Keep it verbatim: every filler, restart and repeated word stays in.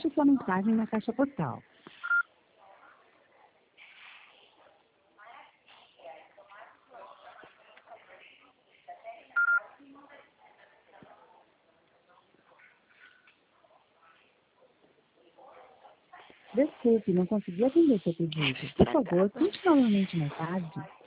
Deixe sua mensagem na caixa postal. Desculpe, não consegui atender seu pedido. Por favor, tente novamente mais tarde.